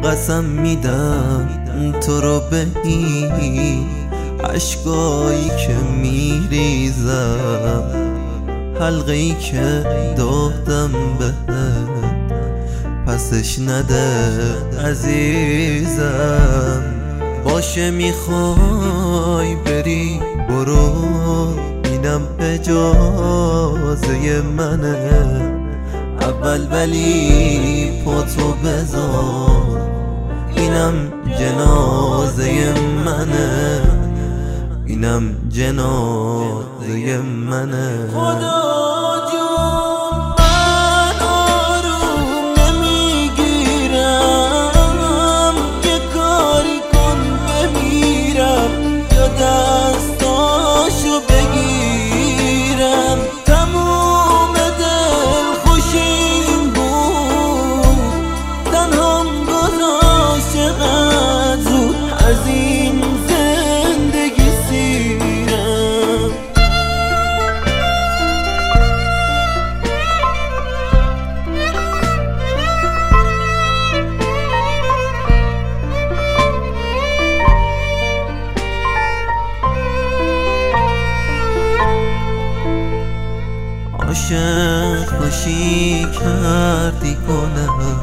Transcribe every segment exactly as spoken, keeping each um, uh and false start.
قسم میدم تو رو به این عشقایی که میریزم، حلقه ای که دادم بهت پسش نده عزیزم. باشه میخوای بری برو، اینم اجازه منه، اول ولی پاتو بذار، اینم جنازه منه، اینم جنازه منه. خدا جون من آروم نمیگیرم، یه کاری کن بمیرم یا دستاشو بگیرم. تموم دل خوشیم بود، تنهام گذاشت چقدر زود از این زندگی سیرم. عاشق باشی کردی کنم،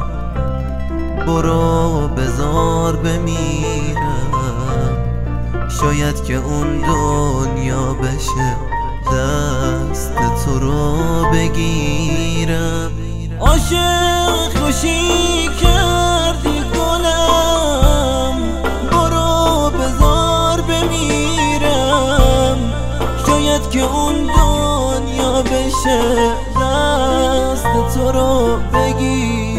برو بذار بمیرم، شاید که اون دنیا بشه دست تو رو بگیرم. عاشق خوشی کردی گلم، برو بذار بمیرم، شاید که اون دنیا بشه دست تو رو بگیرم.